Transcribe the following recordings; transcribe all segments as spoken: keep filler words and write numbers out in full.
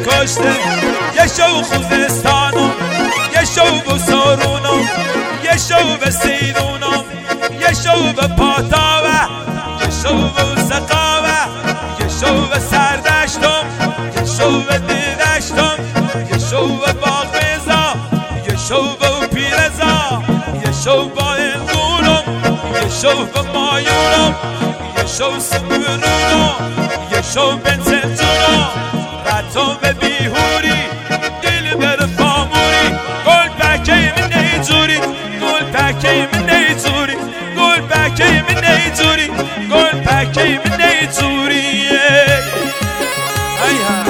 کشته یه شو خوزستانم یه شو به سارونم یه شو به سیرونم یه شو به پاتاوه یه شو به سقاوه یه شو به سردشتم یه شو به دیدشتم یه شو به باغ بیزا یه شو به پیرزا یه شو با انگونم یه شو به مایونم یه شو سمرونم یه شو بنزنجونم رتو به بیهوری دل بر فاموری گل پکی من نیجوری گل پکی من نیجوری گل پکی من نیجوری گل پکی من نیجوری ای ها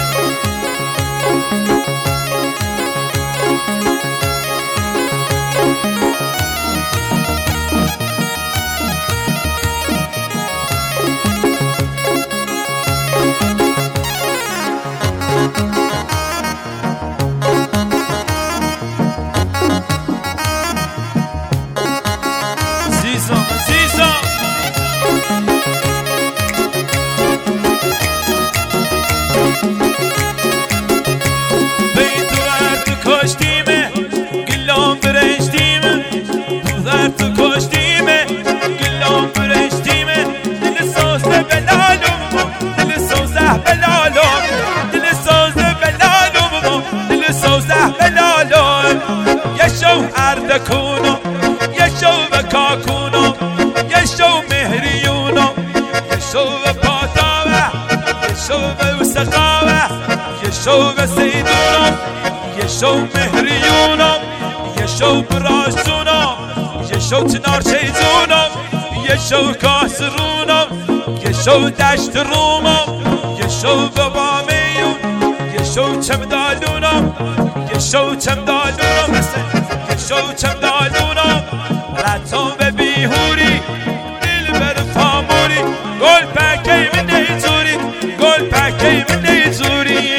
اردکونم یه شو به کاکونم یه شو مهریونم یه شو به پاتاوه یه شو به سقاوه یه شو به سیدونم یه شو مهریونم یه شو براشونم یه شو چنارچه جونم یه شو کاسرونم یه شو دشت رومم یه شو به بامیون یه شو چمدالونم یه شو چمدالونم یه شو چمدالونم رتو به بیهوری دل بر فاموری گل پکی من نیجوری گل پکی من نیجوری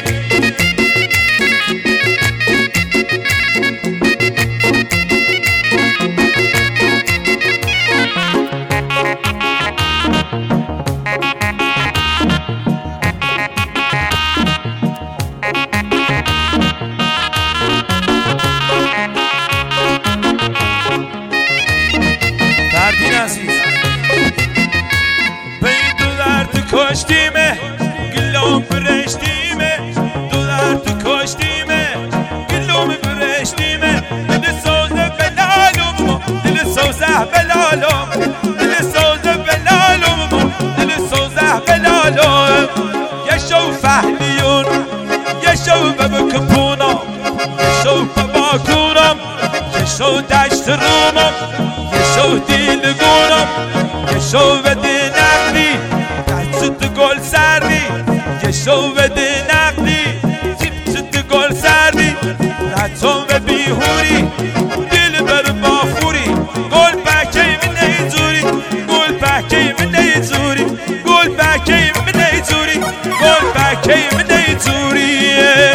کشتیمه گلوم برشتیمه دو درد کشتیمه گلوم برشتیمه دل سوزه بلالم دل سوزه بلالم دل سوزه بلالم دل سوزه بلالم یه شو فهلیون یه شو بکپونم یه شو باکونم یه شو دشت رومم یه شو دیلگونم یه شو بدی نقلی گل سردی یه شو بده نقدی چیپ چیپ گل سردی رتون به بیهوری دل بر بافوری گل پکی من نیجوری گل پکی من نیجوری گل پکی من نیجوری گل پکی من نیجوری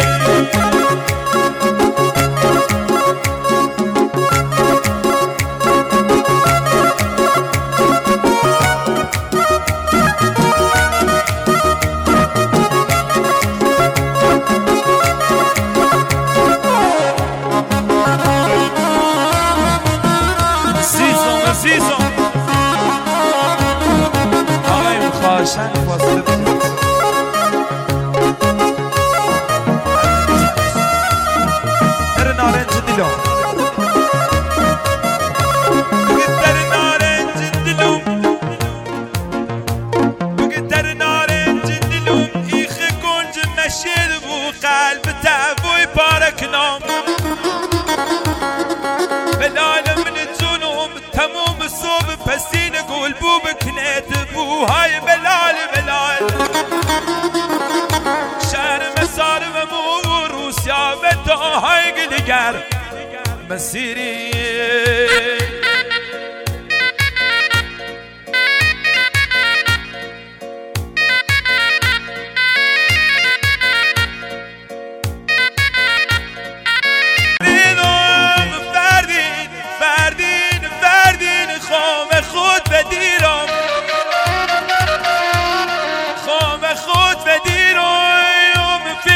خواهشن فاصله بگیرید در نارنج دلم بگید در نارنج دلم بگید در نارنج دلم ایخ گنج مشیر بو قلب تعبوی پارکنام بلال من جنوم تموم صوب پسین گل بو بکنید بوهای بلال بلال شهر مسار و مو روسیا و داهای گلگر مسیری خود بدیرم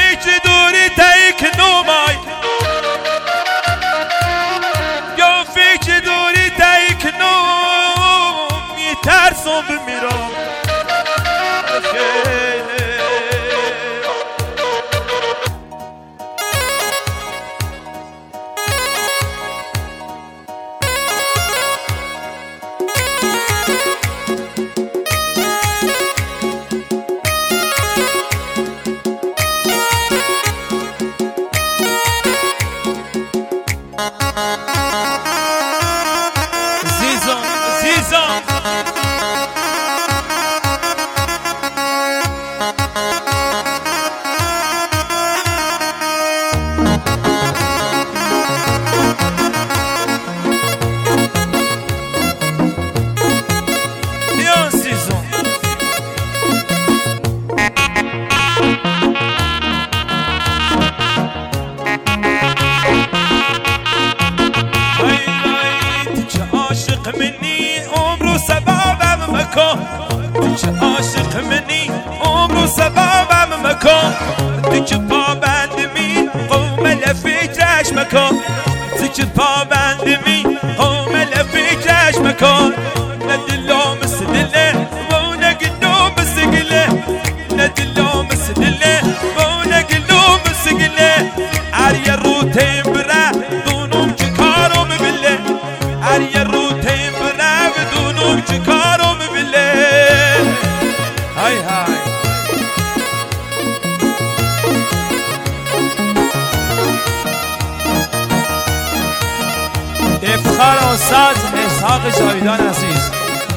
سبابم مکن دیگه پابند می قوم لفکرش مکن دیگه پابند می قوم لفکرش مکن ندلو مثل دله و نگلو مثل گله ندلو مثل دله و نگلو مثل گله عریه رو تیم بره دونم که کارو ببله عریه رو تیم بره دونم که کارو ببله های های افتخار استاد اسحاق جاویدان عزیز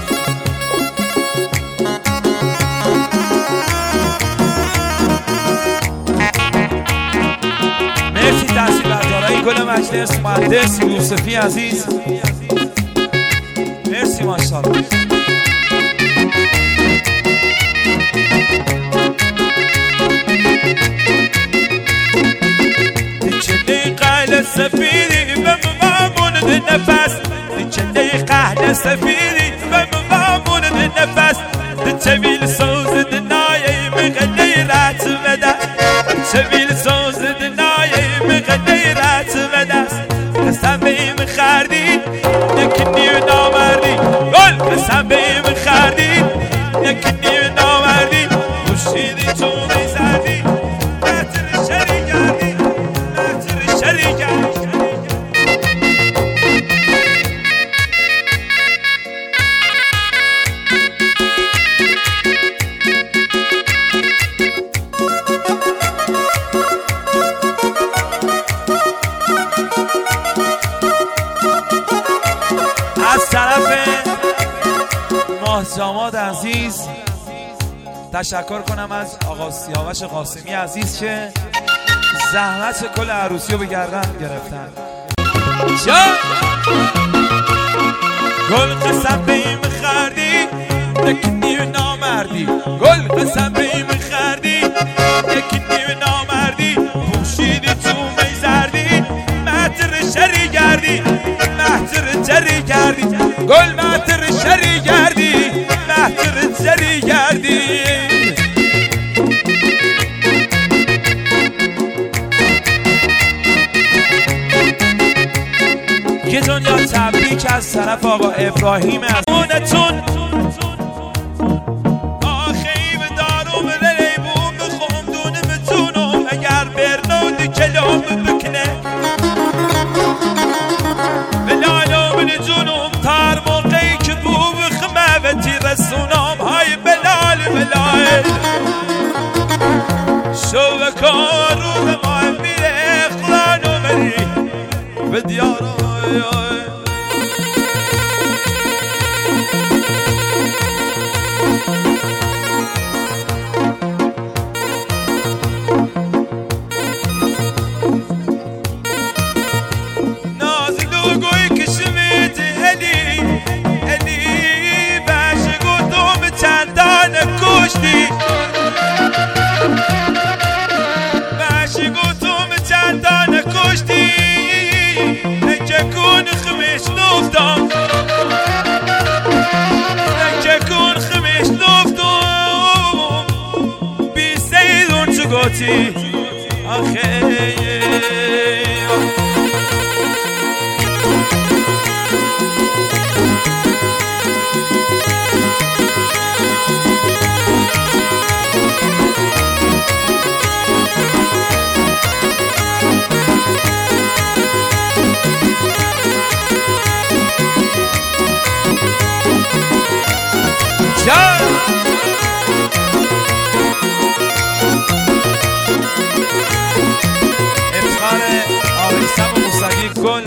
مرسی تحصیلات‌دارای گل مجلس مهندس یوسفی عزیز مرسی ماشاءالله دیچه قهل سفیری به ممامون نفس دیچه قهل سفیری به ممامون نفس دیچه ویل سوز دنایه مغلی رات وده دیچه ویل سوز دنایه مغلی رات وده قسم بیم خردی یکی نیو نامردی گل قسم بیم خردی یکی نیو نامردی خوشیدی تو میزدی نتر شری کردی نتر شری کردی از طرف ماه جماد عزیز تشکر کنم از آقا سیاوش قاسمی عزیز که زحمت کل عروسی رو به گردن گرفتن جان گل قسم بیم خردی یکی نیو نامردی گل قسم بیم خردی یکی نیو نامردی پوشیدی تو میزردی مهتر شری گردی مهتر جری گردی گل مهتر شری گردی مهتر جری گردی یه دنیا تبریک از طرف آقا ابراهیم از اونتون آخی به دارم ریبون بخوام دونه بتونم اگر برنودی کلام بکنه بلالو من جونم تار موقعی که بو بخمه و تیرسونم های بلال بلال شو بکن روح ما میره اخلانو بری به دیارم باشی گوتوم چندان کشتی نککون خمیش نفتم نککون خمیش نفتم بی سیدون چو گوتی آخه افتخار آقای سم موسوی گل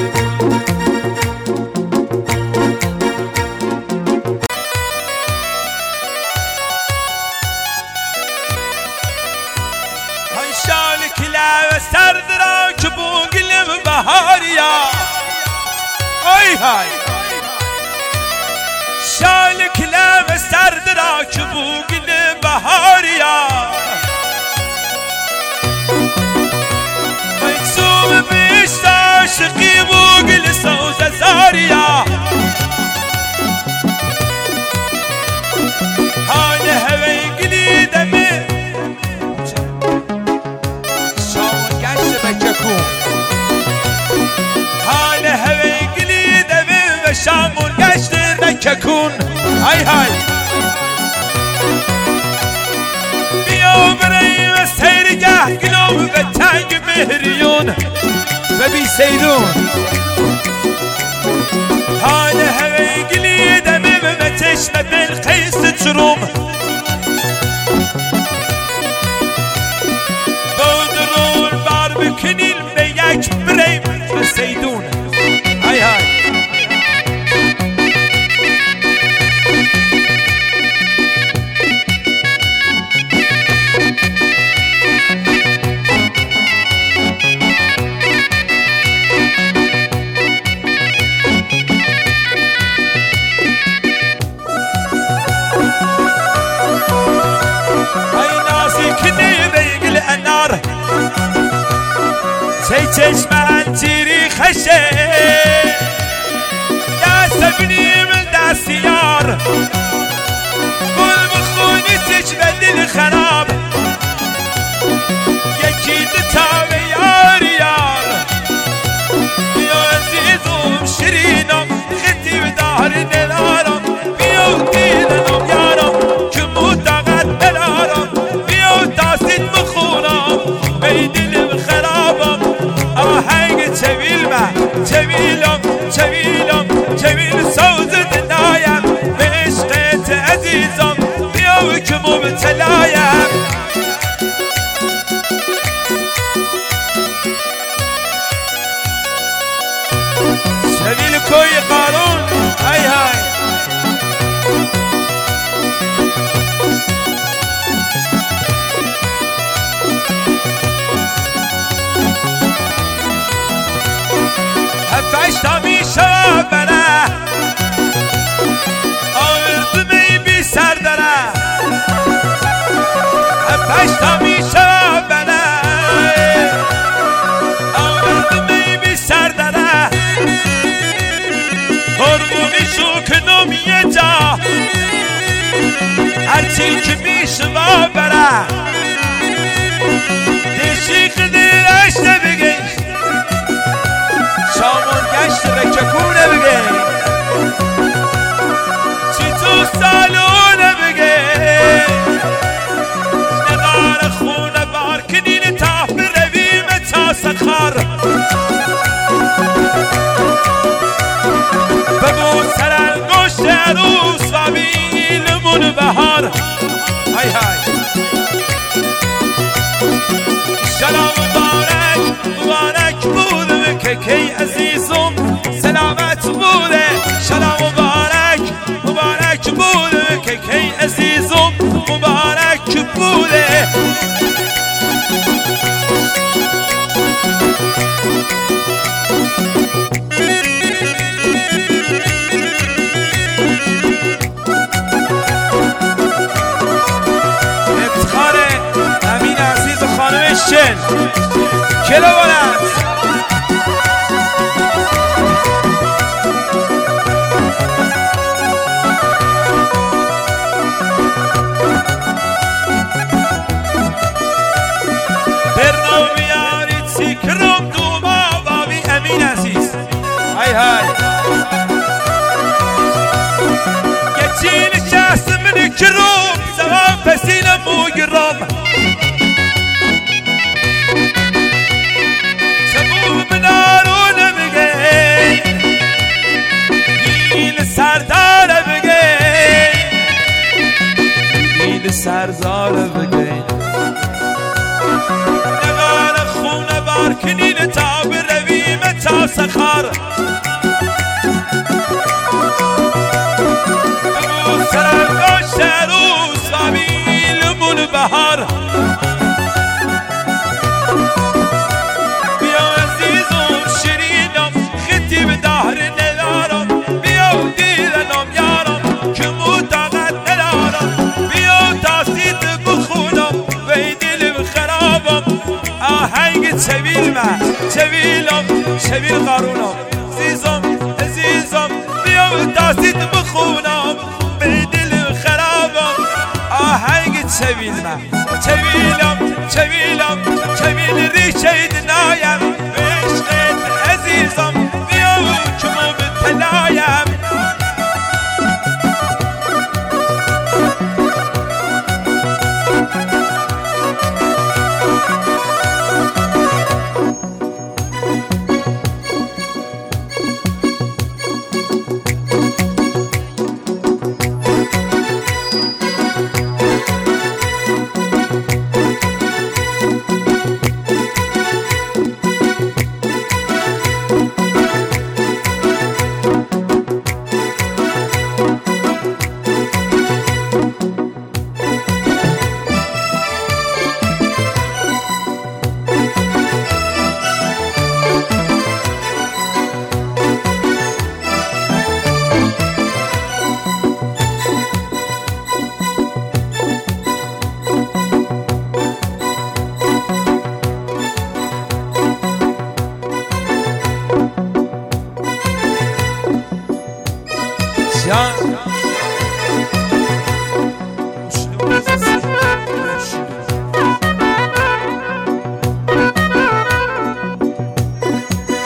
های شال کلاه سرد را که بوگلم بهاریا های های شال کلاه سرد را که بوگلم بهاریا مکسوم بیشت عاشقی بوگل سوز زاریا هانه هوی گلی دمه بیا بریم سیرگه گلوم به تنگ مهریون و بی سیدون حال هوی گلی دمه و چشم بلقیس چروم بودرون بار بکنیل به یک بریم و سیدون های های سی چشم انجیری خشه دست بنیم دستیار گل بخونی چشم دل خراب یکی دوتا به یار یار بیا عزیزم شیرینم خطی به دار ندارم بیا دیدنم یارم که مطاقت ندارم بیا داستید بخونم به دلم خرابم آهنگ چویل ما چویلم چویلم چویل سوز دنایم به عشقت عزیزم بیا که مبتلایم چویل کوی قارون های های هفتشتا می شواب بره آوردمی بی سر داره هفتشتا می شواب بره آوردمی بی سر داره هرمونی شو کنم یه جا هرچی که می شواب بره دیشی خدیرشته بگی شامون گشت به ککونه بگه چی تو سالونه بگه نقار خونه بار کنین تا برویم تا سخار بگو سرنگشت عروس و بیلمون بهار های های شلا مبارک مبارک بود که کی عزیزم سلامت بوده شلا مبارک مبارک بوده که کی عزیزم مبارک بوده افتخار امین عزیز و خانم شن کلو بلند های های گچین شخص من کروم زمان پسیل موگرم سبوب منارون بگه نیل سردار بگه نیل سردار بگه نگار خونه بار کنین تا برویم تا سخار سرنگشت عروس و بیلمون بهار بیا عزیزم شیرینم خطی به دهر ندارم بیا دیدنم یارم که مطاقت ندارم بیا داستید بخونم به دلم خرابم آهنگ چویل ما چویلم چویل قارونم عزیزم عزیزم بیا داستید بخونم به دل خرابم آهنگ چویل ما چویلم چویلم چویل ریشه دنایم به عشقت عزیزم بیا که مبتلایم جان